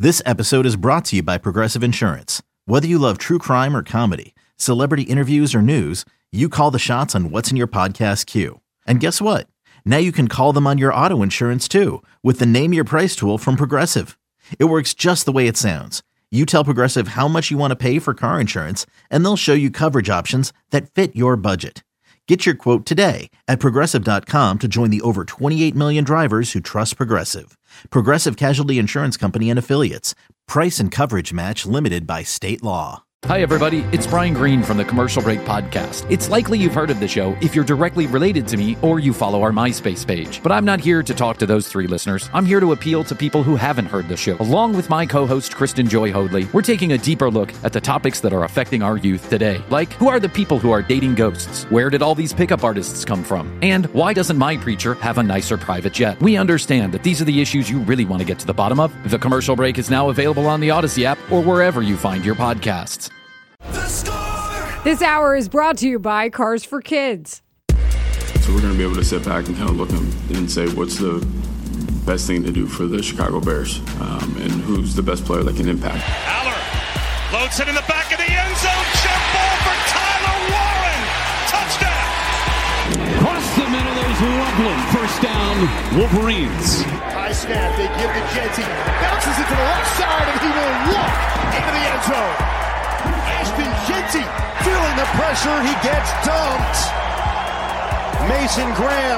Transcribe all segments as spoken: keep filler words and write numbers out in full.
This episode is brought to you by Progressive Insurance. Whether you love true crime or comedy, celebrity interviews or news, you call the shots on what's in your podcast queue. And guess what? Now you can call them on your auto insurance too with the Name Your Price tool from Progressive. It works just the way it sounds. You tell Progressive how much you want to pay for car insurance, and they'll show you coverage options that fit your budget. Get your quote today at Progressive dot com to join the over twenty-eight million drivers who trust Progressive. Progressive Casualty Insurance Company and Affiliates. Price and coverage match limited by state law. Hi, everybody. It's Brian Green from the Commercial Break Podcast. It's likely you've heard of the show if you're directly related to me or you follow our MySpace page. But I'm not here to talk to those three listeners. I'm here to appeal to people who haven't heard the show. Along with my co-host, Kristen Joy Hoadley, we're taking a deeper look at the topics that are affecting our youth today. Like, who are the people who are dating ghosts? Where did all these pickup artists come from? And why doesn't my preacher have a nicer private jet? We understand that these are the issues you really want to get to the bottom of. The Commercial Break is now available on the Odyssey app or wherever you find your podcasts. This hour is brought to you by Cars for Kids. So we're going to be able to sit back and kind of look and say what's the best thing to do for the Chicago Bears um, and who's the best player that can impact. Aller loads it in the back of the end zone. Jump ball for Tyler Warren. Touchdown. Across the middle, there's Loveland. First down, Wolverines. High snap, they give to Jeanty. Bounces it to the left side, and he will walk into the end zone. Ashton Jeanty feeling the pressure. He gets dumped. Mason Graham.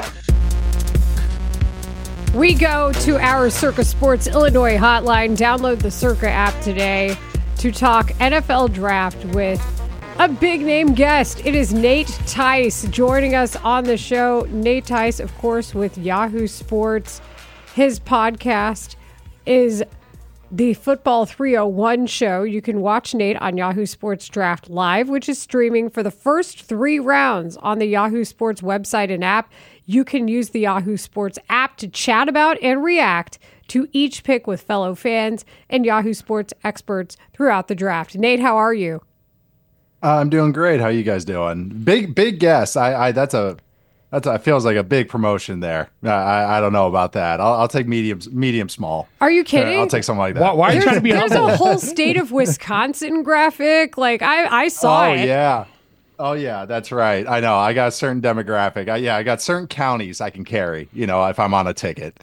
We go to our Circa Sports Illinois hotline. Download the Circa app today to talk N F L draft with a big name guest. It is Nate Tice joining us on the show. Nate Tice, of course, with Yahoo Sports. His podcast is the Football three oh one show. You can watch Nate on Yahoo Sports Draft Live, which is streaming for the first three rounds on the Yahoo Sports website and app. You can use the Yahoo Sports app to chat about and react to each pick with fellow fans and Yahoo Sports experts throughout the draft. Nate, how are you? Uh, I'm doing great. How you guys doing? Big, big guess. I, I that's a That's it feels like a big promotion there. Uh, I I don't know about that. I'll, I'll take medium, medium small. Are you kidding? Uh, I'll take something like that. Why, why are you trying to be There's humble? a whole state of Wisconsin graphic. Like I, I saw oh, it. Oh yeah, oh yeah, that's right. I know. I got a certain demographic. I, yeah, I got certain counties I can carry. You know, if I'm on a ticket.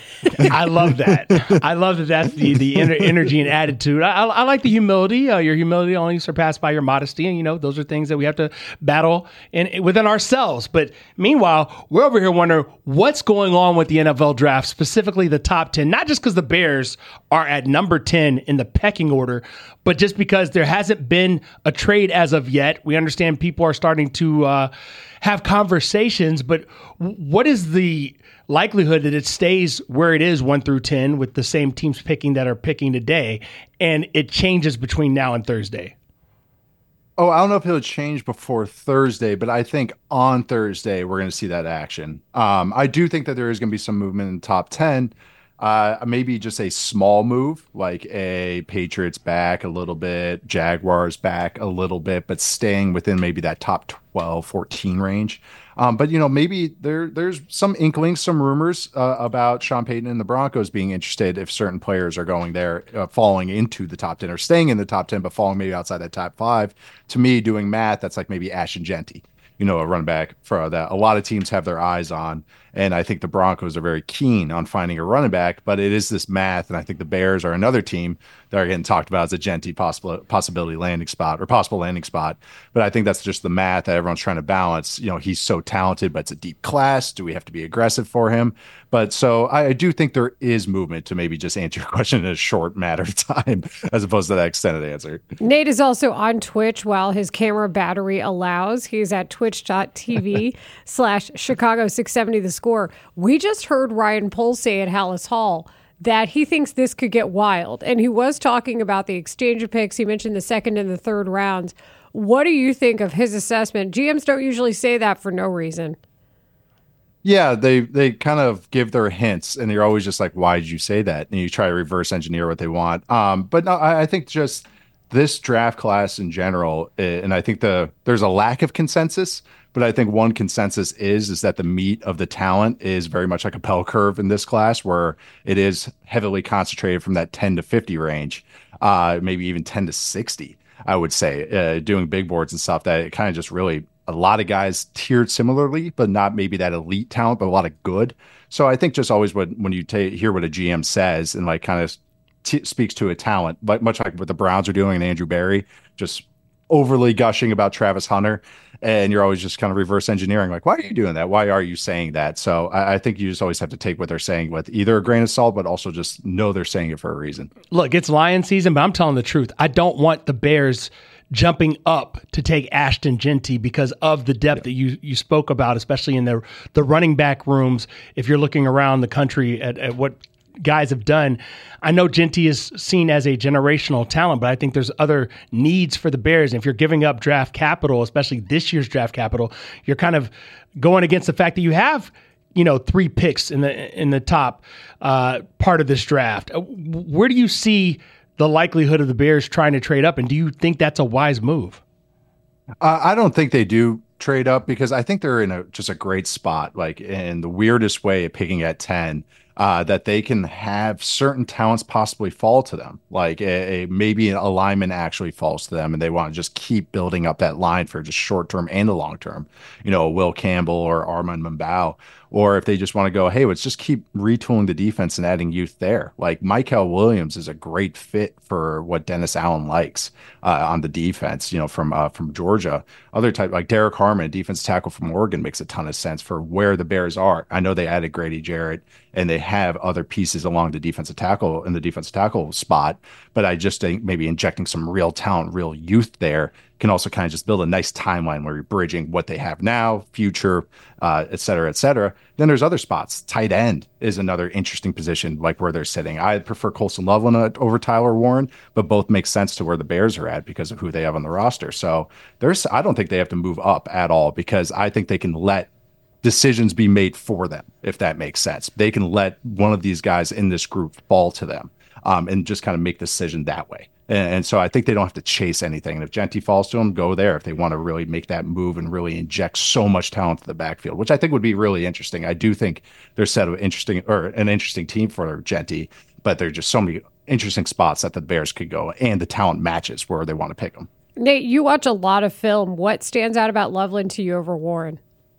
I love that. I love that. That's the the ener- energy and attitude. I, I, I like the humility. Uh, your humility only surpassed by your modesty, and you know those are things that we have to battle in within ourselves. But meanwhile, we're over here wondering what's going on with the N F L draft, specifically the top ten. Not just because the Bears are at number ten in the pecking order, but just because there hasn't been a trade as of yet. We understand people are starting to uh, have conversations, but what is the likelihood that it stays where it is one through ten with the same teams picking that are picking today, and it changes between now and Thursday? Oh, I don't know if it'll change before Thursday, but I think on Thursday we're going to see that action. Um, I do think that there is going to be some movement in the top ten. Uh, maybe just a small move, like a Patriots back a little bit, Jaguars back a little bit, but staying within maybe that top twelve, fourteen range. Um, but, you know, maybe there there's some inklings, some rumors uh, about Sean Payton and the Broncos being interested if certain players are going there, uh, falling into the top ten or staying in the top ten, but falling maybe outside that top five. To me, doing math, that's like maybe Ashton Jeanty, you know, a running back for that a lot of teams have their eyes on. And I think the Broncos are very keen on finding a running back, but it is this math. And I think the Bears are another team that are getting talked about as a Jeanty possible possibility landing spot or possible landing spot. But I think that's just the math that everyone's trying to balance. You know, he's so talented, but it's a deep class. Do we have to be aggressive for him? But so I, I do think there is movement to maybe just answer your question in a short matter of time, as opposed to that extended answer. Nate is also on Twitch while his camera battery allows. He's at twitch.tv slash Chicago six seventy the score. We just heard Ryan Poles say at Hallis Hall that he thinks this could get wild. And he was talking about the exchange of picks. He mentioned the second and the third rounds. What do you think of his assessment? G Ms don't usually say that for no reason. Yeah, they they kind of give their hints, and you're always just like, why did you say that? And you try to reverse engineer what they want. Um, but no, I, I think just this draft class in general, and I think the there's a lack of consensus, but I think one consensus is is that the meat of the talent is very much like a bell curve in this class, where it is heavily concentrated from that ten to fifty range, uh, maybe even ten to sixty, I would say, uh, doing big boards and stuff, that it kind of just really a lot of guys tiered similarly, but not maybe that elite talent, but a lot of good. So I think just always when, when you ta- hear what a G M says and like kind of t- speaks to a talent, but much like what the Browns are doing and Andrew Berry, just overly gushing about Travis Hunter. And you're always just kind of reverse engineering, like, why are you doing that? Why are you saying that? So I, I think you just always have to take what they're saying with either a grain of salt, but also just know they're saying it for a reason. Look, it's Lion season, but I'm telling the truth. I don't want the Bears jumping up to take Ashton Jeanty because of the depth yeah. that you you spoke about, especially in the the running back rooms. If you're looking around the country at, at what guys have done, I know Jeanty is seen as a generational talent, but I think there's other needs for the Bears. And if you're giving up draft capital, especially this year's draft capital, you're kind of going against the fact that you have, you know, three picks in the in the top uh, part of this draft. Where do you see the likelihood of the Bears trying to trade up, and do you think that's a wise move? Uh, I don't think they do trade up because I think they're in a just a great spot, like in the weirdest way, picking at ten, uh, that they can have certain talents possibly fall to them, like a, a maybe an alignment actually falls to them, and they want to just keep building up that line for just short term and the long term. You know, Will Campbell or Armand Mambao. Or if they just want to go, hey, let's just keep retooling the defense and adding youth there. Like Michael Williams is a great fit for what Dennis Allen likes uh, on the defense, you know, from uh, from Georgia. Other type like Derek Harmon, defense tackle from Oregon, makes a ton of sense for where the Bears are. I know they added Grady Jarrett and they have other pieces along the defensive tackle in the defensive tackle spot, but I just think maybe injecting some real talent, real youth there can also kind of just build a nice timeline where you're bridging what they have now, future, uh, et cetera, et cetera. Then there's other spots. Tight end is another interesting position, like where they're sitting. I prefer Colson Loveland over Tyler Warren, but both make sense to where the Bears are at because of who they have on the roster. So there's, I don't think they have to move up at all because I think they can let decisions be made for them, if that makes sense. They can let one of these guys in this group fall to them um, and just kind of make the decision that way. And, and so I think they don't have to chase anything. And if Jeanty falls to them, go there if they want to really make that move and really inject so much talent to the backfield, which I think would be really interesting. I do think they're set of interesting or an interesting team for Jeanty, but there are just so many interesting spots that the Bears could go and the talent matches where they want to pick them. Nate, you watch a lot of film. What stands out about Loveland to you over Warren?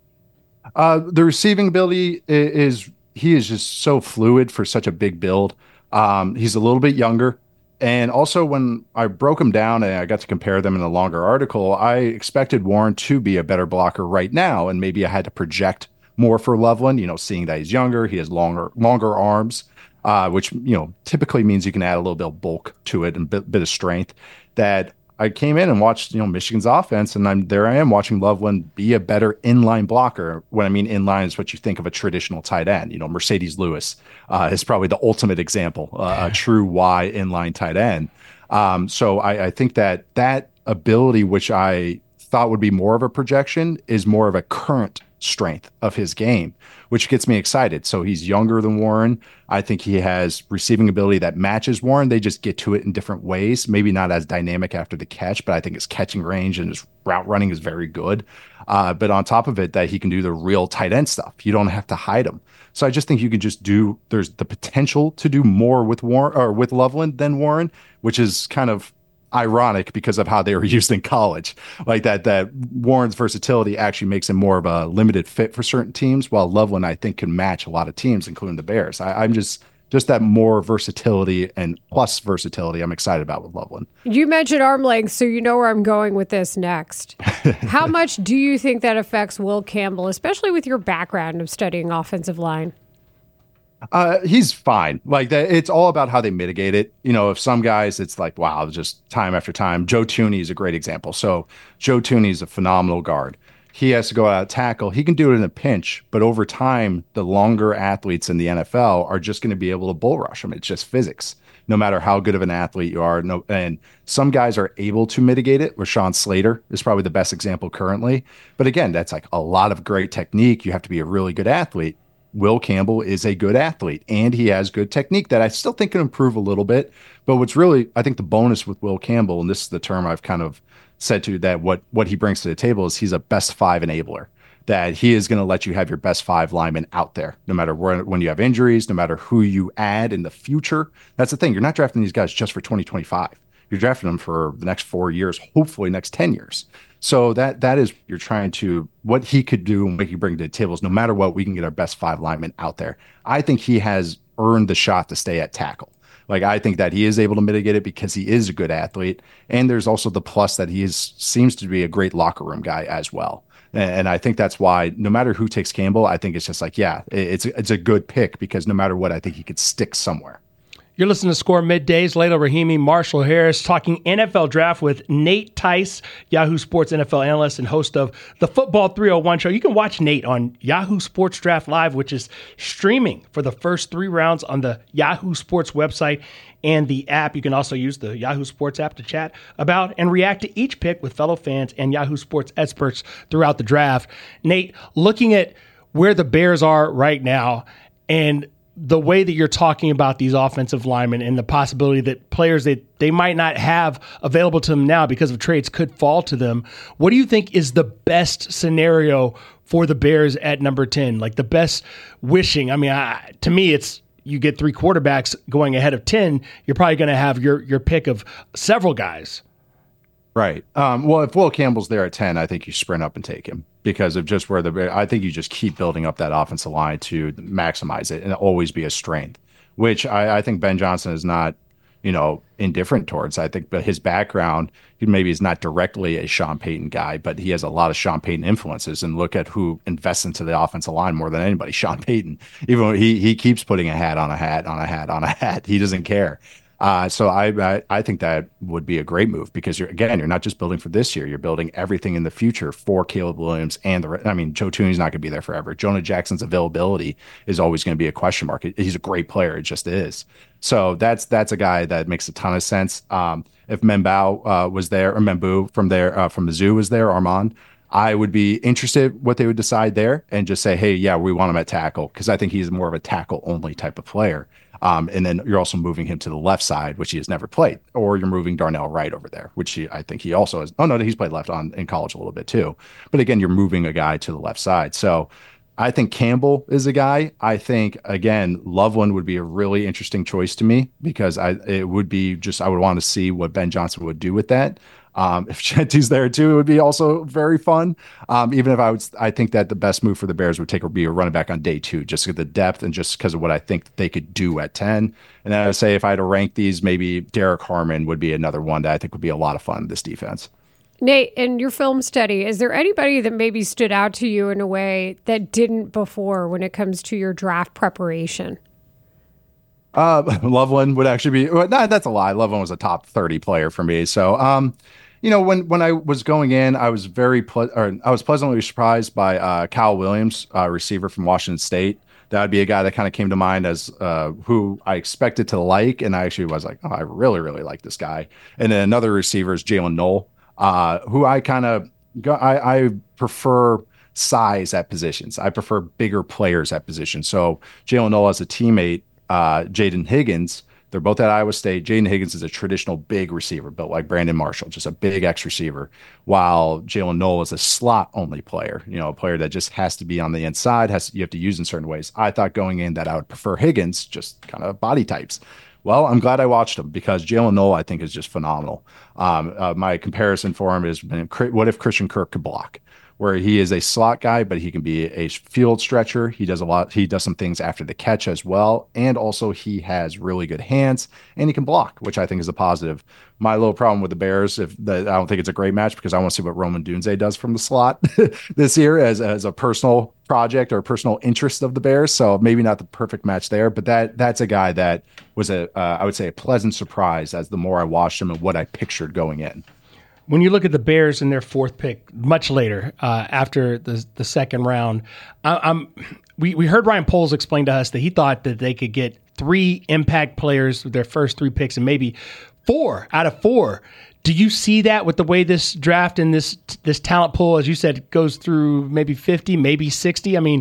Uh, the receiving ability is, is he is just so fluid for such a big build. Um, he's a little bit younger. And also when I broke him down and I got to compare them in a longer article, I expected Warren to be a better blocker right now. And maybe I had to project more for Loveland, you know, seeing that he's younger, he has longer, longer arms, uh, which, you know, typically means you can add a little bit of bulk to it and a bit, bit of strength. That I came in and watched, you know, Michigan's offense, and I'm there I am watching Loveland be a better inline blocker. When I mean inline is what you think of a traditional tight end. You know, Mercedes Lewis uh, is probably the ultimate example, uh, a true Y inline tight end. Um, so I, I think that that ability, which I thought would be more of a projection, is more of a current strength of his game, which gets me excited. So he's younger than Warren. I think he has receiving ability that matches Warren. They just get to it in different ways, maybe not as dynamic after the catch, but I think his catching range and his route running is very good. Uh, but on top of it, that he can do the real tight end stuff. You don't have to hide him. So I just think you can just do, there's the potential to do more with Warren or with Loveland than Warren, which is kind of ironic because of how they were used in college. Like that, that Warren's versatility actually makes him more of a limited fit for certain teams, while Loveland, I think, can match a lot of teams, including the Bears. I, I'm just, just that more versatility and plus versatility I'm excited about with Loveland. You mentioned arm length, so you know where I'm going with this next. How much do you think that affects Will Campbell, especially with your background of studying offensive line? Uh, he's fine. Like that, it's all about how they mitigate it. You know, if some guys, it's like, wow, just time after time. Joe Thuney is a great example. So Joe Thuney is a phenomenal guard. He has to go out tackle. He can do it in a pinch, but over time, the longer athletes in the N F L are just going to be able to bull rush him. It's just physics. No matter how good of an athlete you are. No, and some guys are able to mitigate it. Rashawn Slater is probably the best example currently. But again, that's like a lot of great technique. You have to be a really good athlete. Will Campbell is a good athlete and he has good technique that I still think can improve a little bit. But what's really, I think the bonus with Will Campbell, and this is the term I've kind of said to that what, what he brings to the table is he's a best five enabler, that he is going to let you have your best five linemen out there, no matter where, when you have injuries, no matter who you add in the future. That's the thing. You're not drafting these guys just for twenty twenty-five. You're drafting them for the next four years, hopefully next ten years. So that that is, you're trying to, what he could do and what he can bring to the table is no matter what, we can get our best five linemen out there. I think he has earned the shot to stay at tackle. Like, I think that he is able to mitigate it because he is a good athlete. And there's also the plus that he is, seems to be a great locker room guy as well. And I think that's why no matter who takes Campbell, I think it's just like, yeah, it's, it's a good pick because no matter what, I think he could stick somewhere. You're listening to Score Middays. Layla Rahimi, Marshall Harris, talking N F L Draft with Nate Tice, Yahoo Sports N F L analyst and host of the Football three oh one show. You can watch Nate on Yahoo Sports Draft Live, which is streaming for the first three rounds on the Yahoo Sports website and the app. You can also use the Yahoo Sports app to chat about and react to each pick with fellow fans and Yahoo Sports experts throughout the draft. Nate, looking at where the Bears are right now and the way that you're talking about these offensive linemen and the possibility that players that they might not have available to them now because of trades could fall to them, what do you think is the best scenario for the Bears at number ten? Like the best wishing? I mean, I, to me, it's you get three quarterbacks going ahead of ten, you're probably going to have your your pick of several guys. Right. Um, well, if Will Campbell's there at ten, I think you sprint up and take him because of just where the, I think you just keep building up that offensive line to maximize it and always be a strength, which I, I think Ben Johnson is not, you know, indifferent towards. I think, but his background, he maybe is not directly a Sean Payton guy, but he has a lot of Sean Payton influences. And look at who invests into the offensive line more than anybody, Sean Payton. Even when he he keeps putting a hat on a hat on a hat on a hat, he doesn't care. Uh, so I, I I think that would be a great move because you're again you're not just building for this year, you're building everything in the future for Caleb Williams and the I mean Joe Thuney's not going to be there forever. Jonah Jackson's availability is always going to be a question mark. He's a great player, it just is. So that's that's a guy that makes a ton of sense. Um, if Membao uh, was there or Membu from there uh, from the zoo was there, Armand, I would be interested what they would decide there and just say, hey, yeah, we want him at tackle because I think he's more of a tackle only type of player. Um, and then you're also moving him to the left side, which he has never played, or you're moving Darnell Wright over there, which he, I think he also has. Oh no, he's played left on in college a little bit too. But again, you're moving a guy to the left side. So I think Campbell is a guy. I think again, Loveland would be a really interesting choice to me because I it would be just I would want to see what Ben Johnson would do with that. Um, if Genty's there too, it would be also very fun. Um, even if I would, I think that the best move for the Bears would take would be a running back on day two, just because the depth and just because of what I think they could do at ten. And then I would say if I had to rank these, maybe Derek Harmon would be another one that I think would be a lot of fun in this defense. Nate, in your film study, is there anybody that maybe stood out to you in a way that didn't before when it comes to your draft preparation? Uh, Loveland would actually be, well, nah, that's a lie. Loveland was a top thirty player for me. So, um, you know, when, when I was going in, I was very, ple- or I was pleasantly surprised by uh, Kyle Williams, uh, receiver from Washington State. That would be a guy that kind of came to mind as uh, who I expected to like. And I actually was like, oh, I really, really like this guy. And then another receiver is Jalen Knoll, uh, who I kind of, I, I prefer size at positions. I prefer bigger players at positions. So Jalen Knoll as a teammate, uh, Jaden Higgins, they're both at Iowa State. Jaden Higgins is a traditional big receiver, built like Brandon Marshall, just a big X receiver, while Jalen Knoll is a slot only player, you know, a player that just has to be on the inside, has you have to use in certain ways. I thought going in that I would prefer Higgins, just kind of body types. Well, I'm glad I watched him because Jalen Knoll, I think, is just phenomenal. Um, uh, my comparison for him is what if Christian Kirk could block? Where he is a slot guy, but he can be a field stretcher. He does a lot. He does some things after the catch as well. And also he has really good hands and he can block, which I think is a positive. My little problem with the Bears, if the, I don't think it's a great match because I want to see what Roman Dunze does from the slot this year as, as a personal project or personal interest of the Bears. So maybe not the perfect match there, but that that's a guy that was a, uh, I would say a pleasant surprise as the more I watched him and what I pictured going in. When you look at the Bears in their fourth pick, much later uh, after the the second round, I, I'm we we heard Ryan Poles explain to us that he thought that they could get three impact players with their first three picks and maybe four out of four. Do you see that with the way this draft and this this talent pool, as you said, goes through maybe fifty, maybe sixty? I mean,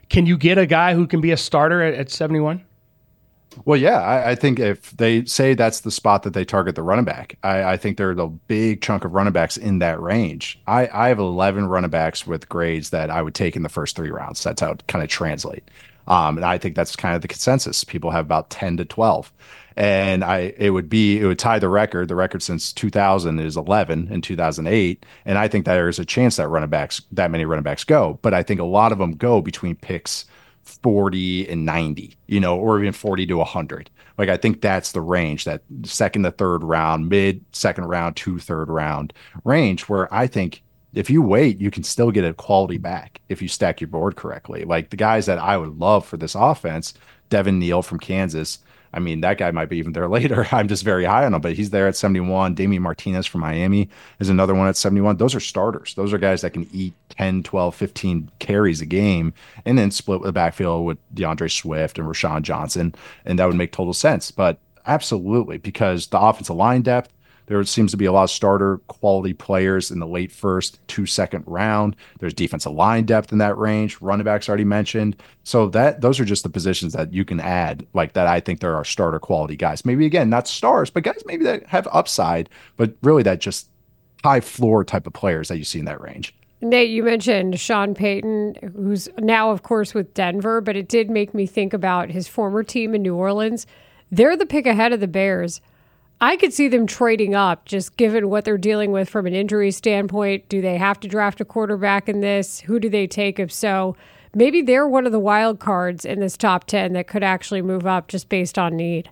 Can you get a guy who can be a starter at, at seventy-one? Well, yeah, I, I think if they say that's the spot that they target the running back, I, I think there's a big chunk of running backs in that range. I, I have eleven running backs with grades that I would take in the first three rounds. That's how it kind of translate. Um, and I think that's kind of the consensus. People have about ten to twelve. And I, it would be, it would tie the record. The record since two thousand is eleven in two thousand eight. And I think that there's a chance that running backs, that many running backs go. But I think a lot of them go between picks forty and ninety, you know, or even forty to one hundred. Like, I think that's the range, that second to third round, mid second round to third round range, where I think if you wait, you can still get a quality back if you stack your board correctly. Like the guys that I would love for this offense, Devin Neal from Kansas. I mean, that guy might be even there later. I'm just very high on him, but he's there at seventy-one. Damian Martinez from Miami is another one at seventy-one. Those are starters. Those are guys that can eat ten, twelve, fifteen carries a game and then split with the backfield with DeAndre Swift and Rashawn Johnson. And that would make total sense. But absolutely, because the offensive line depth, there seems to be a lot of starter quality players in the late first to second round. There's defensive line depth in that range. Running backs already mentioned. So that those are just the positions that you can add, like that. I think there are starter quality guys. Maybe again, not stars, but guys maybe that have upside, but really that just high floor type of players that you see in that range. Nate, you mentioned Sean Payton, who's now, of course, with Denver, but it did make me think about his former team in New Orleans. They're the pick ahead of the Bears. I could see them trading up, just given what they're dealing with from an injury standpoint. Do they have to draft a quarterback in this? Who do they take if so? Maybe they're one of the wild cards in this top ten that could actually move up just based on need.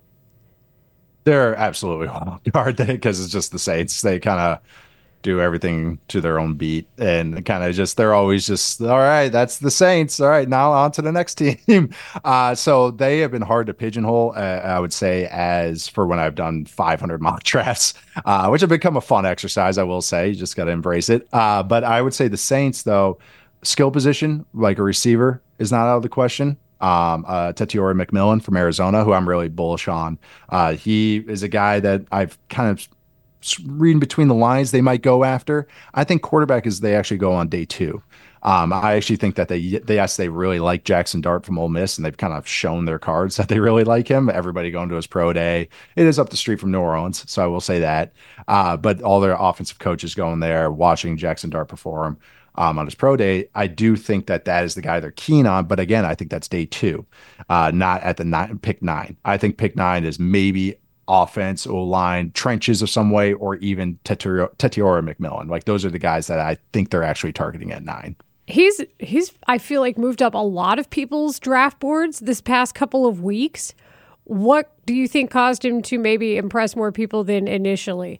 They're absolutely wild card because it's just the Saints. They kind of do everything to their own beat and kind of just, they're always just, all right, that's the Saints. All right, now on to the next team. Uh, so they have been hard to pigeonhole, uh, I would say, as for when I've done five hundred mock drafts, uh, which have become a fun exercise, I will say. You just got to embrace it. Uh, but I would say the Saints, though, skill position, like a receiver, is not out of the question. Um, uh, Tetiore McMillan from Arizona, who I'm really bullish on. Uh, he is a guy that I've kind of reading between the lines they might go after. I think quarterback is they actually go on day two. Um, I actually think that they, they yes, they really like Jackson Dart from Ole Miss, and they've kind of shown their cards that they really like him. Everybody going to his pro day. It is up the street from New Orleans, so I will say that. Uh, but all their offensive coaches going there, watching Jackson Dart perform um, on his pro day. I do think that that is the guy they're keen on. But again, I think that's day two, uh, not at the nine, pick nine. I think pick nine is maybe offense, O-line, trenches of some way, or even Tetiore McMillan. Like, those are the guys that I think they're actually targeting at nine. He's, he's I feel like, moved up a lot of people's draft boards this past couple of weeks. What do you think caused him to maybe impress more people than initially?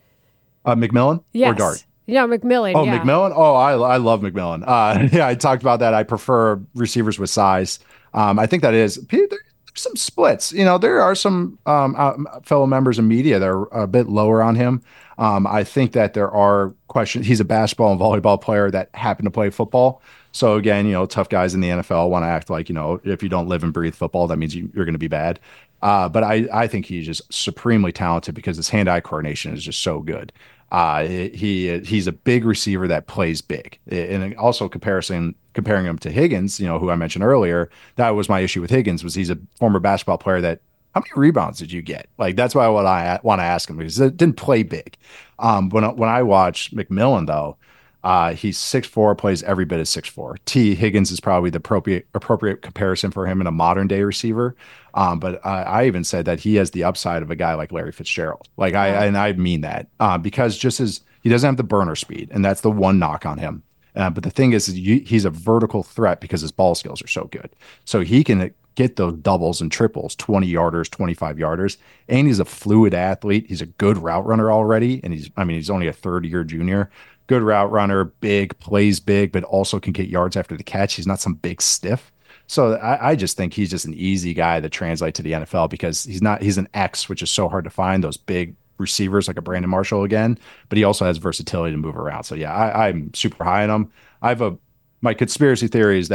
Uh, McMillan yes. or Dart? Yeah, McMillan. Oh, yeah. McMillan? Oh, I, I love McMillan. Uh, yeah, I talked about that. I prefer receivers with size. Um, I think that is... some splits. You know, there are some um, uh, fellow members of media that are a bit lower on him. Um, I think that there are questions. He's a basketball and volleyball player that happened to play football. So again, you know, tough guys in the N F L want to act like, you know, if you don't live and breathe football, that means you, you're going to be bad. Uh, but I, I think he's just supremely talented because his hand-eye coordination is just so good. Uh, he he's a big receiver that plays big, and also comparison comparing him to Higgins, you know, who I mentioned earlier. That was my issue with Higgins, was he's a former basketball player that. How many rebounds did you get? Like, that's why what I want to ask him, because it didn't play big. Um, when when I watch McMillan though, uh, he's six four, plays every bit of six four. T Higgins is probably the appropriate appropriate comparison for him in a modern day receiver. Um, but I, I even said that he has the upside of a guy like Larry Fitzgerald. Like I, and I mean that, uh, because just as he doesn't have the burner speed, and that's the one knock on him. Uh, but the thing is, is you, he's a vertical threat because his ball skills are so good. So he can get those doubles and triples, twenty yarders, twenty-five yarders. And he's a fluid athlete. He's a good route runner already. And he's, I mean, he's only a third year junior. Good route runner, big, plays big, but also can get yards after the catch. He's not some big stiff. So I, I just think he's just an easy guy to translate to the N F L, because he's not, he's an X, which is so hard to find, those big receivers like a Brandon Marshall again, but he also has versatility to move around. So yeah, I, I'm super high on him. I have a, my conspiracy theory is that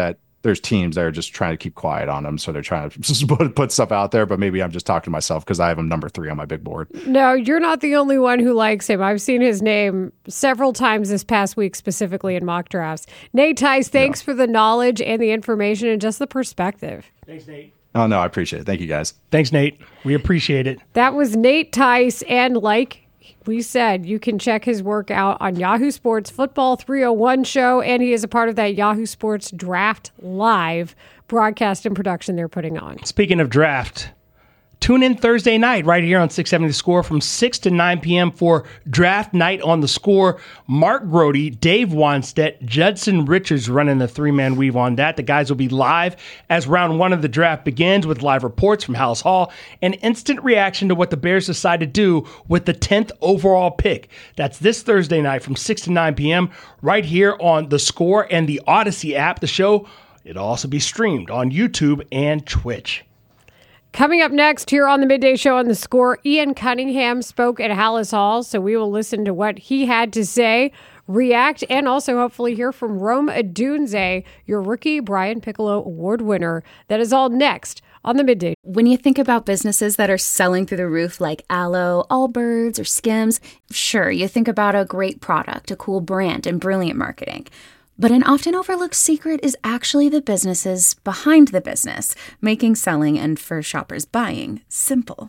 there's teams that are just trying to keep quiet on him, so they're trying to just put, put stuff out there. But maybe I'm just talking to myself because I have him number three on my big board. No, you're not the only one who likes him. I've seen his name several times this past week, specifically in mock drafts. Nate Tice, thanks yeah. for the knowledge and the information and just the perspective. Thanks, Nate. Oh, no, I appreciate it. Thank you, guys. Thanks, Nate. We appreciate it. That was Nate Tice, and like we said, you can check his work out on Yahoo Sports Football three oh one show, and he is a part of that Yahoo Sports Draft Live broadcast and production they're putting on. Speaking of draft, tune in Thursday night right here on six seventy The Score from six to nine p.m. for Draft Night on The Score. Mark Grody, Dave Wanstedt, Judson Richards running the three-man weave on that. The guys will be live as round one of the draft begins with live reports from Hallis Hall and instant reaction to what the Bears decide to do with the tenth overall pick. That's this Thursday night from six to nine p.m. right here on The Score and the Odyssey app. The show, it'll also be streamed on YouTube and Twitch. Coming up next here on the Midday Show on The Score, Ian Cunningham spoke at Hallis Hall, so we will listen to what he had to say, react, and also hopefully hear from Rome Odunze, your rookie Brian Piccolo Award winner. That is all next on the Midday. When you think about businesses that are selling through the roof like Aloe, Allbirds, or Skims, sure, you think about a great product, a cool brand, and brilliant marketing. But an often overlooked secret is actually the businesses behind the business, making selling and for shoppers buying simple.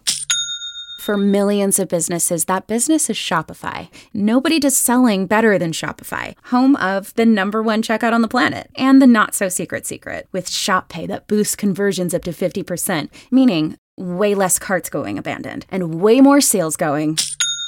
For millions of businesses, that business is Shopify. Nobody does selling better than Shopify, home of the number one checkout on the planet and the not-so-secret secret with Shop Pay that boosts conversions up to fifty percent, meaning way less carts going abandoned and way more sales going.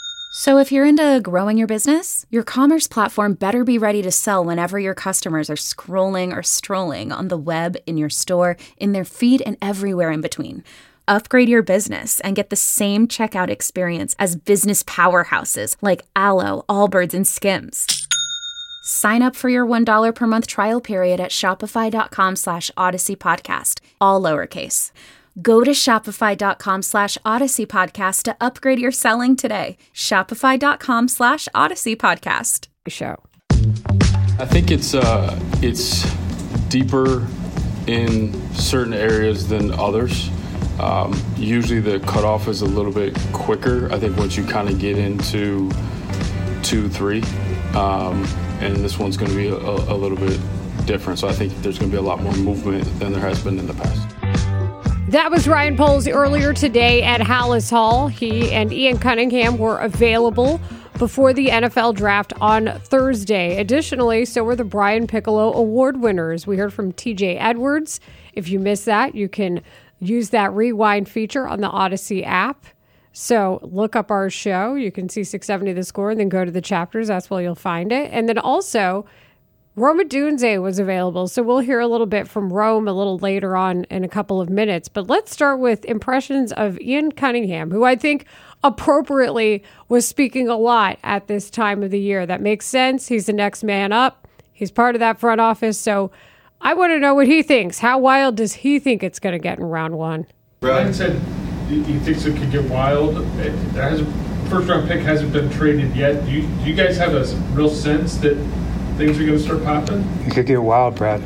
So if you're into growing your business, your commerce platform better be ready to sell whenever your customers are scrolling or strolling on the web, in your store, in their feed, and everywhere in between. Upgrade your business and get the same checkout experience as business powerhouses like Aloe, Allbirds, and Skims. Sign up for your one dollar per month trial period at shopify.com slash Odyssey Podcast, all lowercase. Go to shopify.com slash Odyssey Podcast to upgrade your selling today. Shopify.com slash Odyssey Podcast. Show. I think it's uh, it's deeper in certain areas than others. Um, usually the cutoff is a little bit quicker. I think once you kind of get into two, three, um, and this one's going to be a, a little bit different. So I think there's going to be a lot more movement than there has been in the past. That was Ryan Poles earlier today at Hallis Hall. He and Ian Cunningham were available before the N F L draft on Thursday. Additionally, so were the Brian Piccolo Award winners. We heard from T J Edwards. If you missed that, you can use that rewind feature on the Odyssey app. So look up our show. You can see six seventy The Score and then go to the chapters. That's where you'll find it. And then also, Rome Odunze was available, so we'll hear a little bit from Rome a little later on in a couple of minutes. But let's start with impressions of Ian Cunningham, who I think appropriately was speaking a lot at this time of the year. That makes sense. He's the next man up. He's part of that front office, so I want to know what he thinks. How wild does he think it's going to get in round one? Brian said he thinks it could get wild. It hasn't, first round pick hasn't been traded yet. Do you, do you guys have a real sense that things are going to start popping? It could get wild, Brad.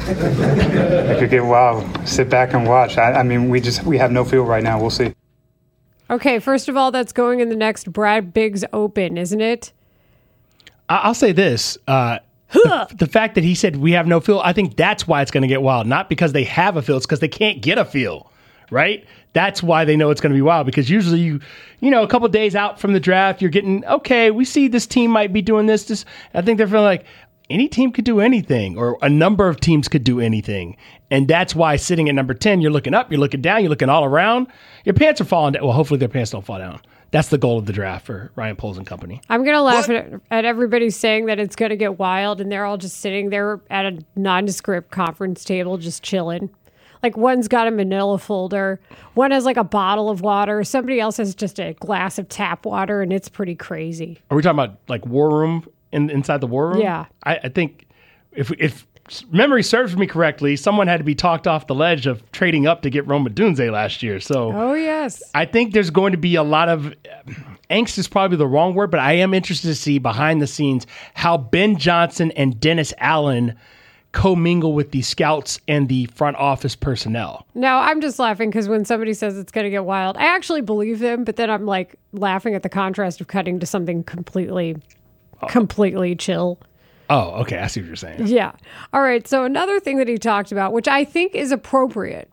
It could get wild. Sit back and watch. I, I mean, we just we have no feel right now. We'll see. Okay, first of all, that's going in the next Brad Biggs Open, isn't it? I'll say this. Uh, the, the fact that he said we have no feel, I think that's why it's going to get wild. Not because they have a feel, it's because they can't get a feel, right? That's why they know it's going to be wild, because usually you, you know, a couple days out from the draft, you're getting, okay, we see this team might be doing this. this. I think they're feeling like any team could do anything, or a number of teams could do anything. And that's why sitting at number ten, you're looking up, you're looking down, you're looking all around. Your pants are falling down. Well, hopefully their pants don't fall down. That's the goal of the draft for Ryan Poles and company. I'm going to laugh at, at everybody saying that it's going to get wild, and they're all just sitting there at a nondescript conference table just chilling. Like, one's got a manila folder, one has like a bottle of water, somebody else has just a glass of tap water, and it's pretty crazy. Are we talking about like war room in, inside the war room? Yeah. I, I think if if memory serves me correctly, someone had to be talked off the ledge of trading up to get Rome Odunze last year. So oh yes, I think there's going to be a lot of angst is probably the wrong word, but I am interested to see behind the scenes how Ben Johnson and Dennis Allen commingle with the scouts and the front office personnel. No, I'm just laughing because when somebody says it's going to get wild, I actually believe them, but then I'm like laughing at the contrast of cutting to something completely, oh. completely chill. Oh, okay. I see what you're saying. Yeah. All right. So another thing that he talked about, which I think is appropriate,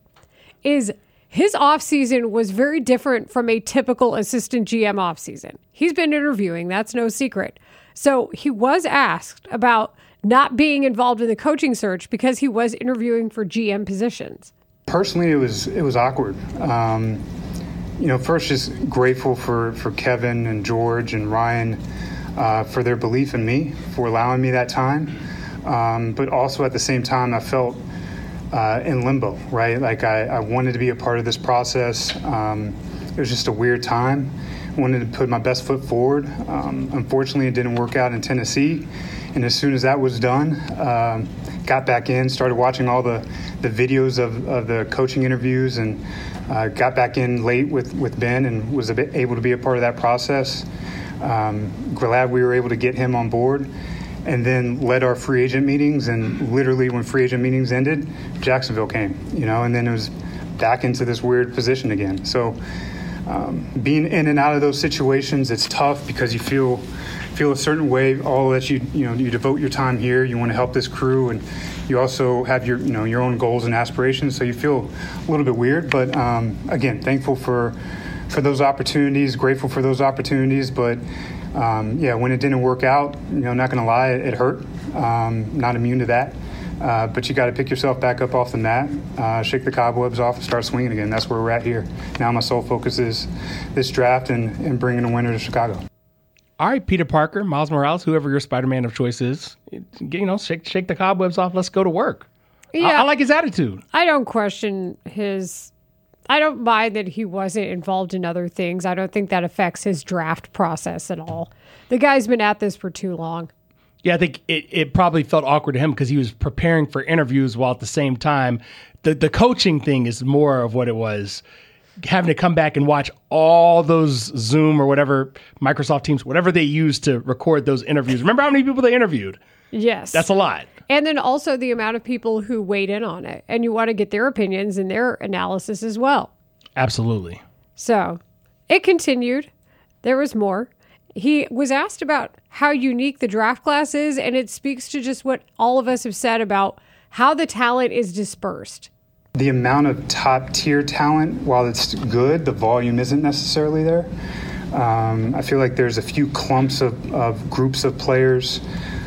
is his offseason was very different from a typical assistant G M offseason. He's been interviewing. That's no secret. So he was asked about not being involved in the coaching search because he was interviewing for G M positions. Personally, it was it was awkward. Um, you know, first just grateful for, for Kevin and George and Ryan uh, for their belief in me, for allowing me that time. Um, but also at the same time, I felt uh, in limbo, right? Like I, I wanted to be a part of this process. Um, it was just a weird time. I wanted to put my best foot forward. Um, unfortunately, it didn't work out in Tennessee. And as soon as that was done, uh, got back in, started watching all the, the videos of, of the coaching interviews, and uh, got back in late with, with Ben and was a bit able to be a part of that process. Um, glad we were able to get him on board, and then led our free agent meetings. And literally when free agent meetings ended, Jacksonville came, you know, and then it was back into this weird position again. So um, being in and out of those situations, it's tough because you feel feel a certain way, all that you you know you devote your time here, you want to help this crew, and you also have your you know your own goals and aspirations, so you feel a little bit weird. But um, again, thankful for for those opportunities, grateful for those opportunities. But um, yeah, when it didn't work out, you know, not going to lie, it, it hurt. Um, not immune to that. Uh, but you got to pick yourself back up off the mat, uh, shake the cobwebs off, and start swinging again. That's where we're at here. Now my sole focus is this draft and, and bringing a winner to Chicago. All right, Peter Parker, Miles Morales, whoever your Spider-Man of choice is, you know, shake shake the cobwebs off. Let's go to work. Yeah, I, I like his attitude. I don't question his. I don't mind that he wasn't involved in other things. I don't think that affects his draft process at all. The guy's been at this for too long. Yeah, I think it, it probably felt awkward to him because he was preparing for interviews while at the same time, the the coaching thing is more of what it was. Having to come back and watch all those Zoom or whatever, Microsoft Teams, whatever they use to record those interviews. Remember how many people they interviewed? Yes. That's a lot. And then also the amount of people who weighed in on it. And you want to get their opinions and their analysis as well. Absolutely. So it continued. There was more. He was asked about how unique the draft class is, and it speaks to just what all of us have said about how the talent is dispersed. The amount of top-tier talent, while it's good, the volume isn't necessarily there. Um, I feel like there's a few clumps of, of groups of players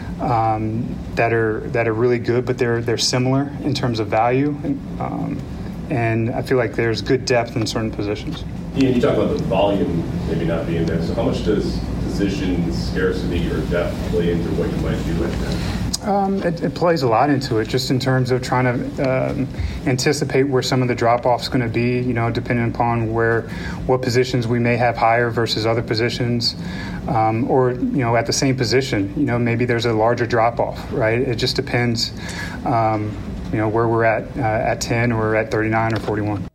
um, that are that are really good, but they're they're similar in terms of value, um, and I feel like there's good depth in certain positions. Ian, you talk about the volume maybe not being there. So how much does position scarcity or depth play into what you might do right now? Um, it, it plays a lot into it, just in terms of trying to um, anticipate where some of the drop-off's going to be, you know, depending upon where, what positions we may have higher versus other positions, um, or, you know, at the same position, you know, maybe there's a larger drop-off, right? It just depends, um, you know, where we're at uh, at ten or at thirty-nine or forty-one.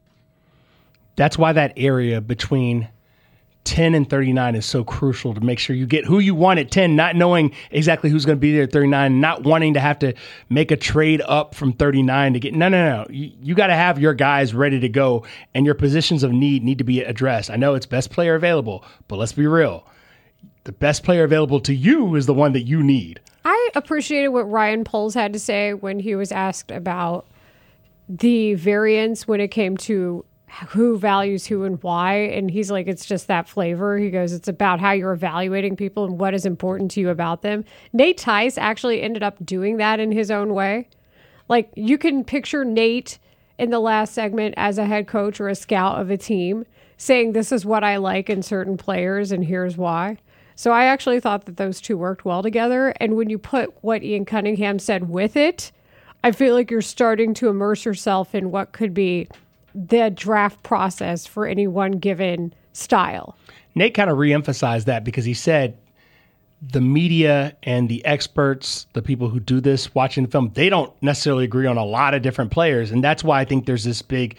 That's why that area between ten and thirty-nine is so crucial, to make sure you get who you want at ten, not knowing exactly who's going to be there at thirty-nine, not wanting to have to make a trade up from thirty-nine to get, no, no, no. You, you got to have your guys ready to go, and your positions of need need to be addressed. I know it's best player available, but let's be real. The best player available to you is the one that you need. I appreciated what Ryan Poles had to say when he was asked about the variance when it came to who values who and why. And he's like, it's just that flavor. He goes, it's about how you're evaluating people and what is important to you about them. Nate Tice actually ended up doing that in his own way. Like, you can picture Nate in the last segment as a head coach or a scout of a team saying, this is what I like in certain players and here's why. So I actually thought that those two worked well together. And when you put what Ian Cunningham said with it, I feel like you're starting to immerse yourself in what could be the draft process for any one given style. Nate kind of reemphasized that because he said the media and the experts, the people who do this, watching the film, they don't necessarily agree on a lot of different players. And that's why I think there's this big,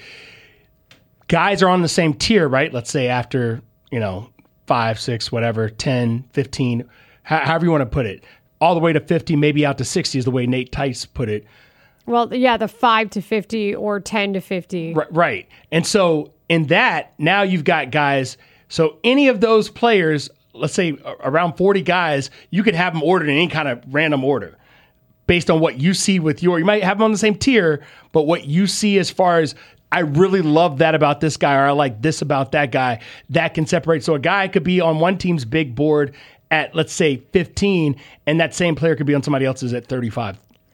guys are on the same tier, right? Let's say after, you know, five, six, whatever, ten, fifteen, however you want to put it. all the way to fifty, maybe out to sixty is the way Nate Tice put it. Well, yeah, the five to fifty or ten to fifty. Right, right. And so in that, now you've got guys. So any of those players, let's say around forty guys, you could have them ordered in any kind of random order based on what you see with your, you might have them on the same tier, but what you see as far as, I really love that about this guy, or I like this about that guy, that can separate. So a guy could be on one team's big board at, let's say, fifteen, and that same player could be on somebody else's at thirty-five.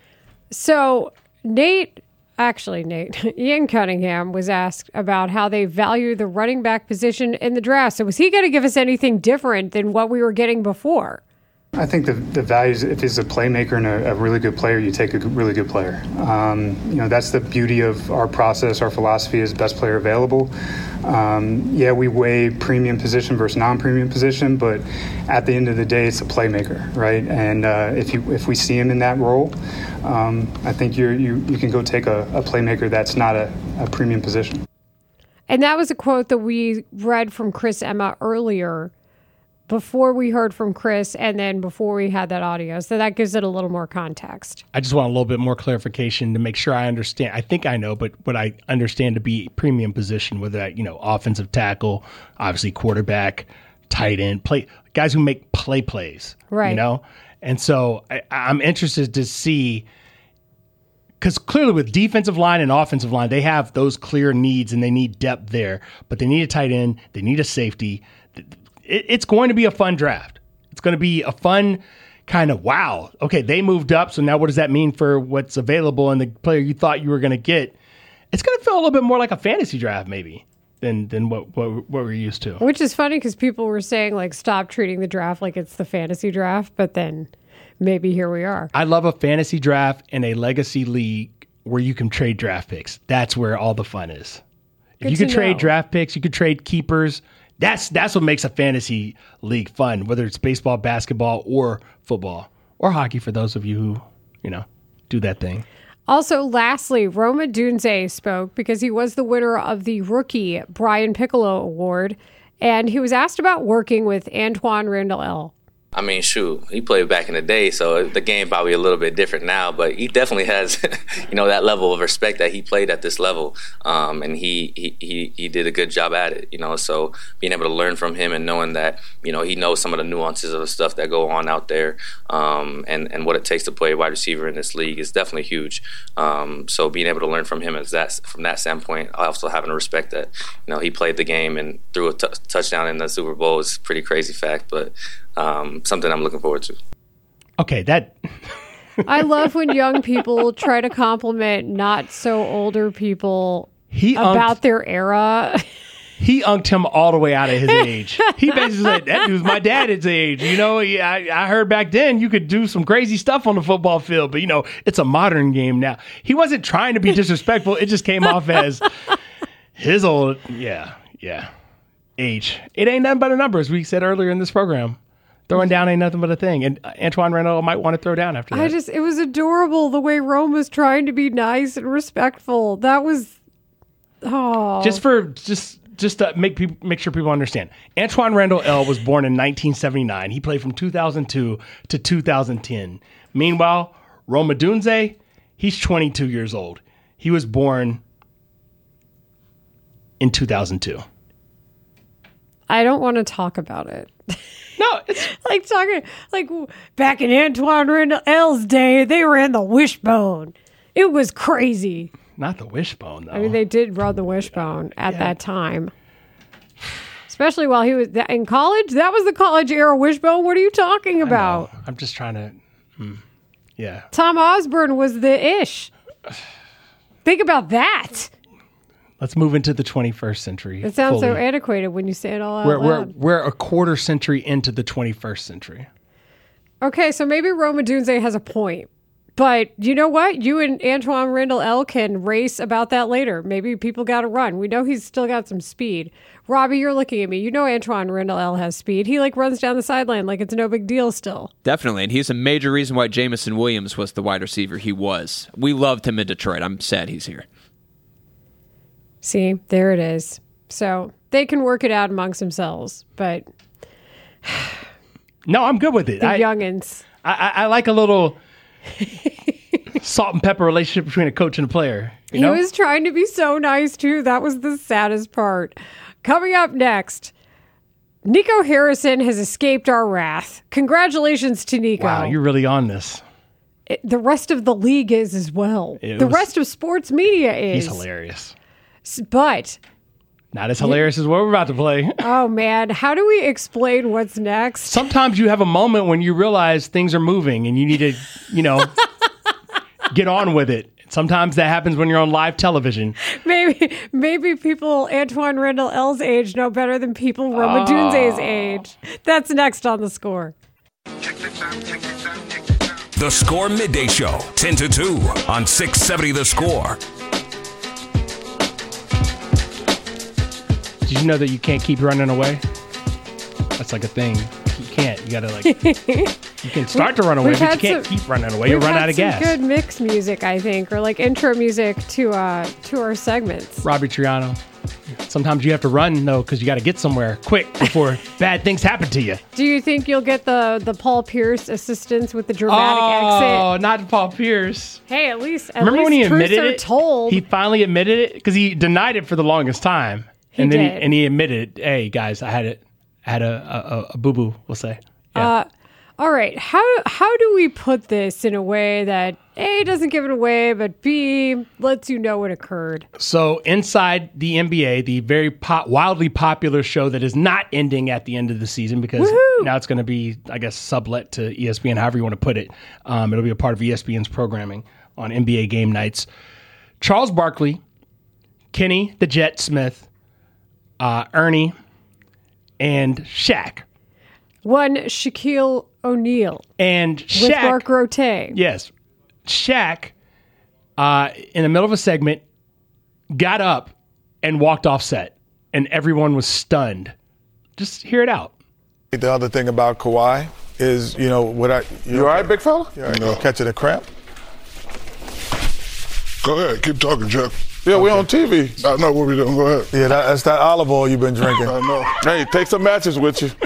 So Nate, actually Nate, Ian Cunningham was asked about how they value the running back position in the draft. So was he going to give us anything different than what we were getting before? I think the the values, if he's a playmaker and a, a really good player, you take a really good player. Um, you know, that's the beauty of our process. Our philosophy is best player available. Um, yeah, we weigh premium position versus non-premium position, but at the end of the day, it's a playmaker, right? And uh, if you if we see him in that role, um, I think you're, you you can go take a, a playmaker that's not a, a premium position. And that was a quote that we read from Chris Emma earlier, before we heard from Chris, and then before we had that audio. So that gives it a little more context. I just want a little bit more clarification to make sure I understand. I think I know, but what I understand to be premium position, whether that, you know, offensive tackle, obviously quarterback, tight end, play guys who make play plays, right? You know? And so I, I'm interested to see, because clearly with defensive line and offensive line, they have those clear needs and they need depth there, but they need a tight end, they need a safety. It's going to be a fun draft. It's going to be a fun kind of, wow, okay, they moved up, so now what does that mean for what's available and the player you thought you were going to get? It's going to feel a little bit more like a fantasy draft maybe than than what what, what we're used to. Which is funny because people were saying, like, stop treating the draft like it's the fantasy draft, but then maybe here we are. I love a fantasy draft in a legacy league where you can trade draft picks. That's where all the fun is. If Good you could to trade know. draft picks, you could trade keepers. That's that's what makes a fantasy league fun, whether it's baseball, basketball, or football, or hockey for those of you who, you know, do that thing. Also, lastly, Rome Odunze spoke because he was the winner of the rookie Brian Piccolo Award, and he was asked about working with Antoine Randall El. I mean, shoot, he played back in the day, so the game probably a little bit different now, but he definitely has, you know, that level of respect that he played at this level, um, and he, he he he did a good job at it, you know, so being able to learn from him and knowing that, you know, he knows some of the nuances of the stuff that go on out there, um, and, and what it takes to play wide receiver in this league is definitely huge. Um, so being able to learn from him as that, from that standpoint, also having to respect that, you know, he played the game and threw a t- touchdown in the Super Bowl is a pretty crazy fact, but Um, something I'm looking forward to. Okay, that. I love when young people try to compliment not so older people he about unked, their era. He unked him all the way out of his age. He basically said, that dude's my dad at his age. You know, I, I heard back then you could do some crazy stuff on the football field, but, you know, it's a modern game now. He wasn't trying to be disrespectful. It just came off as his old, yeah, yeah, age. It ain't nothing but a number, as we said earlier in this program. Throwing down ain't nothing but a thing. And Antoine Randall might want to throw down after that. I just, it was adorable the way Rome was trying to be nice and respectful. That was, oh. Just for, just just to make people, make sure people understand. Antoine Randall El was born in nineteen seventy-nine. He played from two thousand two to two thousand ten. Meanwhile, Rome Odunze, he's twenty-two years old. He was born in two thousand two. I don't want to talk about it. No, it's like talking like back in Antoine Randall L's day, they ran the wishbone. It was crazy. Not the wishbone, though. I mean, they did run the wishbone at Yeah. that time, especially while he was in college. That was the college era wishbone. What are you talking about? I'm just trying to, mm, yeah. Tom Osborne was the ish. Think about that. Let's move into the twenty-first century. It sounds so fully. antiquated when you say it all out We're, we're, loud. we're a quarter century into the twenty-first century. Okay, so maybe Rome Odunze has a point. But you know what? You and Antoine Randall El can race about that later. Maybe people got to run. We know he's still got some speed. Robbie, you're looking at me. You know Antoine Randall El has speed. He like runs down the sideline like it's no big deal still. Definitely, and he's a major reason why Jameson Williams was the wide receiver he was. We loved him in Detroit. I'm sad he's here. See, there it is. So they can work it out amongst themselves, but no, I'm good with it. The I, youngins. I, I, I like a little salt and pepper relationship between a coach and a player. You know? He was trying to be so nice, too. That was the saddest part. Coming up next, Nico Harrison has escaped our wrath. Congratulations to Nico. Wow, you're really on this. It, the rest of the league is as well. It the was- rest of sports media is. He's hilarious. S- But, Not as hilarious as what we're about to play. oh man, how do we explain what's next? Sometimes you have a moment when you realize things are moving and you need to, you know, get on with it. Sometimes that happens when you're on live television. Maybe maybe people Antoine Randall L's age know better than people Roma Dunze's age. That's next on The Score. The Score Midday Show, ten to two on six seventy The Score. Did you know that you can't keep running away? That's like a thing. You can't. You gotta like. You can start to run away, We've but you had can't some- keep running away. You'll We've run had out of some gas. Good mix music, I think, or like intro music to uh to our segments. Robbie Triano. Sometimes you have to run though, because you got to get somewhere quick before bad things happen to you. Do you think you'll get the the Paul Pierce assistance with the dramatic Oh, exit? not Paul Pierce. Hey, at least at Remember least when he truths admitted are it? told. He finally admitted it because he denied it for the longest time, He and then did. He, and he admitted, "Hey guys, I had it, I had a a, a boo boo." We'll say. Uh, all right. How how do we put this in a way that A, doesn't give it away, but B, lets you know what occurred? So inside the N B A, the very pop, wildly popular show that is not ending at the end of the season because Woohoo! now it's going to be, I guess, sublet to E S P N, however you want to put it. Um, it'll be a part of E S P N's programming on N B A game nights. Charles Barkley, Kenny the Jet Smith, uh, Ernie, and Shaq. One, Shaquille O'Neal And with Shaq. Mark Rote. Yes. Shaq, uh, in the middle of a segment, got up and walked off set, and everyone was stunned. Just hear it out. The other thing about Kawhi is, you know, what I. You, You all right, big fella? You all right? No. Catching a cramp? Go ahead, keep talking, Chuck. Yeah, we're on T V. I know what we're doing. Go ahead. Yeah, that, that's that olive oil you've been drinking. I know. Hey, take some matches with you.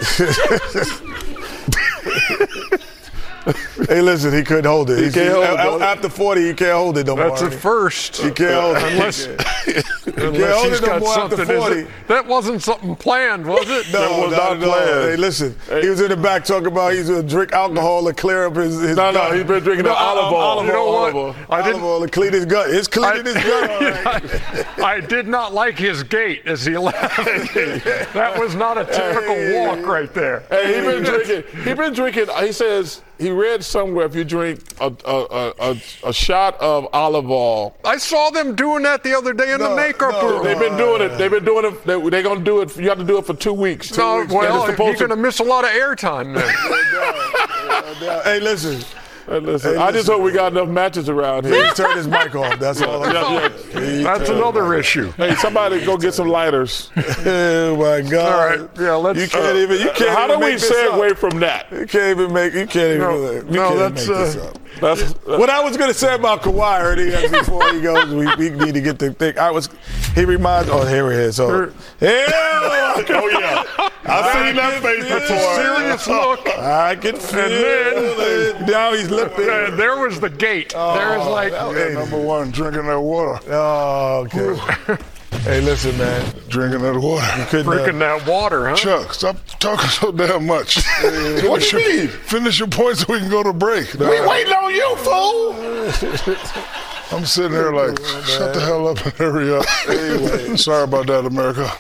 Hey, listen, he couldn't hold it. He He's- can't hold it, a- brother. After forty, you can't hold it no more. That's a first. You can't hold it. Unless, You can't unless hold he's it no got more after something. Is forty. it- That wasn't something planned, was it? No, that was not not at all. planned. Hey, listen, he was in the back talking about he's going to drink alcohol to clear up his, his No, no, gut. he's been drinking the olive oil. Olive You know oil, what? olive oil. I Olive didn't- oil to clean his gut. It's cleaning his gut. all right. I did not like his gait as he left. That was not a typical Hey. walk right there. Hey, he been drinking. He been drinking. He says he read somewhere if you drink a a, a, a, a shot of olive oil. I saw them doing that the other day in No, the makeup no, room. They've been doing it. They've been doing it. They, they're gonna do it. You have to do it for two weeks. Two No, weeks. well, They're you're supposed gonna to miss a lot of airtime then. Hey, listen. Hey, listen, Hey, I just listen. hope we got enough matches around here. He turned his mic off. That's all. I'm Yeah, saying. yeah. He That's turned another his mic issue. Hey, somebody go get some lighters. Oh my God! All right, yeah, let's. You can't uh, even. You can't. How even do we make this up. segue from that? You can't even make. You can't even. No, do that. You no, can't that's, make this uh, up. That's, What I was going to say about Kawhi, Ernie, as before he goes, we, we need to get the thing. I was. He reminds. Oh, here he is. So. Yeah. oh yeah. I've seen that face feel before. it. Serious look. I can feel And then- it. Now he's lipping. Uh, there was the gate. Oh, there was like that- number one, drinking that water. Oh, okay. Hey, listen, man. Drinking that water. You couldn't. Drinking Uh, that water, huh? Chuck, stop talking so damn much. What do you mean? Finish your point so we can go to break. We waiting on you, fool. I'm sitting here like, shut the hell up and hurry up. Anyway. Sorry about that, America.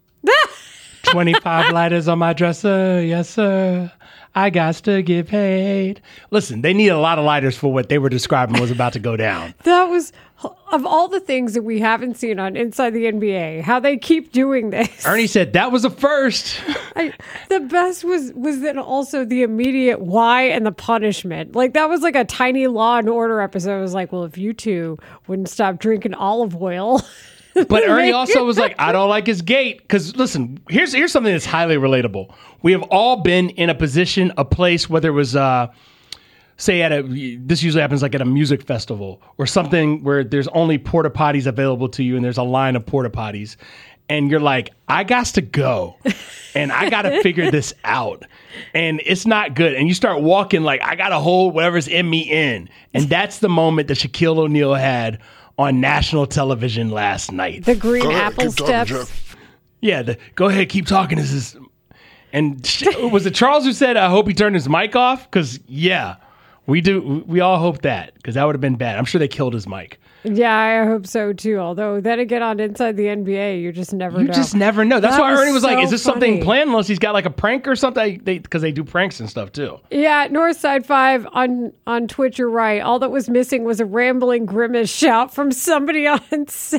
twenty-five lighters on my dresser, yes, sir. I got to get paid. Listen, they need a lot of lighters for what they were describing was about to go down. That was, of all the things that we haven't seen on Inside the N B A, how they keep doing this. Ernie said that was a first. I, the best was was then also the immediate why and the punishment. Like that was like a tiny Law and Order episode. It was like, well, if you two wouldn't stop drinking olive oil. But Ernie also was like, I don't like his gait. Because listen, here's here's something that's highly relatable. We have all been in a position, a place, whether it was, uh, say, at a, this usually happens like at a music festival or something where there's only porta potties available to you and there's a line of porta potties. and you're like, I got to go, and I got to figure this out, and it's not good. And you start walking like, I got to hold whatever's in me in. And that's the moment that Shaquille O'Neal had on national television last night. The green ahead, apple steps. Talking, yeah, the, go ahead, keep talking. This is, and was it Charles who said, I hope he turned his mic off? Because, yeah, we do. We all hope that, because that would have been bad. I'm sure they killed his mic. Yeah, I hope so too. Although then again, on Inside the N B A, you just never you know. You just never know. That's that why was Ernie was so like, is this funny. something planned unless he's got like a prank or something? Because they, they do pranks and stuff too. Yeah, Northside five on, on Twitch, you're right. All that was missing was a rambling grimace shout from somebody on set.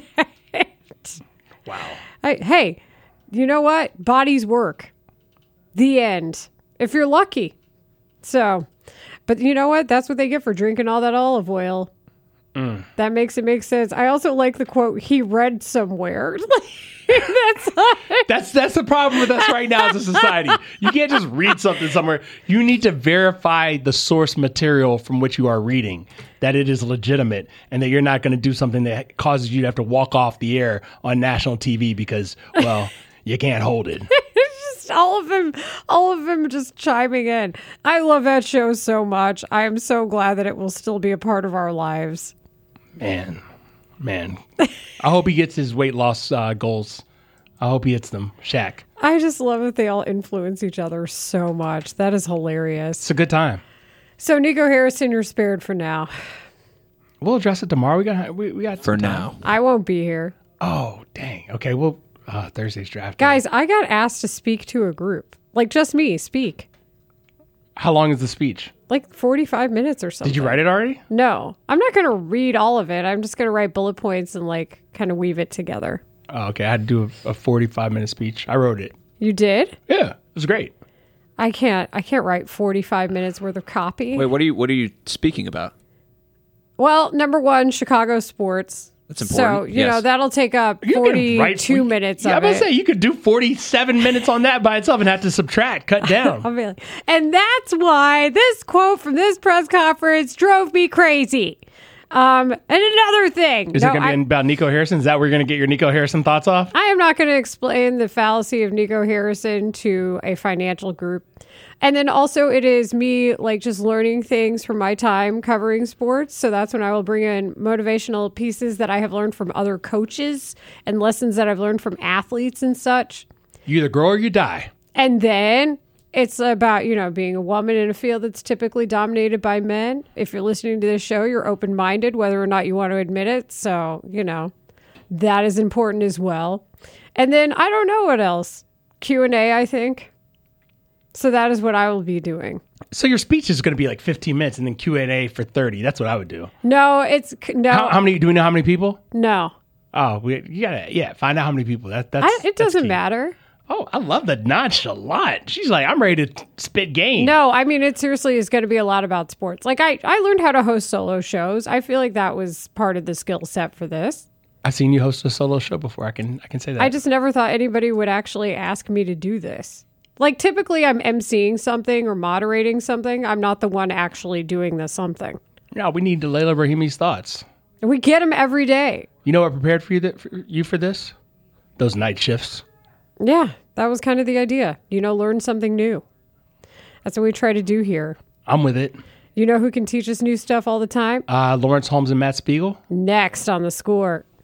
Wow. I, hey, you know what? Bodies work. The end. If you're lucky. So, but you know what? That's what they get for drinking all that olive oil. Mm. That makes it make sense. I also like the quote, he read somewhere. that's, like... that's that's the problem with us right now as a society. You can't just read something somewhere. You need to verify the source material from which you are reading, that it is legitimate, and that you're not going to do something that causes you to have to walk off the air on national T V because, well, you can't hold it. Just all of them, all of them just chiming in. I love that show so much. I am so glad that it will still be a part of our lives. Man, man. I hope he gets his weight loss uh, goals. I hope he hits them. Shaq. I just love that they all influence each other so much. That is hilarious. It's a good time. So, Nico Harrison, you're spared for now. We'll address it tomorrow. We got we, we got for time. now. I won't be here. Oh, dang. Okay, well, uh, Thursday's draft. Guys, day. I got asked to speak to a group. Like, just me, speak. How long is the speech? Like forty-five minutes or something. Did you write it already? No. I'm not going to read all of it. I'm just going to write bullet points and like kind of weave it together. Oh, okay. I had to do a, a forty-five minute speech. I wrote it. You did? Yeah. It was great. I can't I can't write forty-five minutes worth of copy. Wait, what are you what are you speaking about? Well, number one, Chicago sports. That's important. So, you yes. know, that'll take up You forty-two write, minutes yeah, of I'm it. going to say, you could do forty-seven minutes on that by itself and have to subtract, cut down. I'll be like, and that's why this quote from this press conference drove me crazy. Um, and another thing. Is no, it going to be about Nico Harrison? Is that where you're going to get your Nico Harrison thoughts off? I am not going to explain the fallacy of Nico Harrison to a financial group. And then also it is me like just learning things from my time covering sports. So that's when I will bring in motivational pieces that I have learned from other coaches and lessons that I've learned from athletes and such. You either grow or you die. And then it's about, you know, being a woman in a field that's typically dominated by men. If you're listening to this show, you're open-minded, whether or not you want to admit it. So, you know, that is important as well. And then I don't know what else. Q and A, I think. So that is what I will be doing. So your speech is going to be like fifteen minutes and then Q and A for thirty. That's what I would do. No, it's no. How, how many? Do we know how many people? No. Oh, we you gotta yeah. Find out how many people. That that's I, it doesn't that's matter. Oh, I love the nonchalant. She's like, I'm ready to spit game. No, I mean it seriously is going to be a lot about sports. Like I, I learned how to host solo shows. I feel like that was part of the skill set for this. I've seen you host a solo show before. I can I can say that. I just never thought anybody would actually ask me to do this. Like, typically I'm emceeing something or moderating something. I'm not the one actually doing the something. No, we need Layla Brahimi's thoughts. And we get them every day. You know what prepared for you, that, for you for this? Those night shifts. Yeah, that was kind of the idea. You know, learn something new. That's what we try to do here. I'm with it. You know who can teach us new stuff all the time? Uh, Lawrence Holmes and Matt Spiegel. Next on The Score.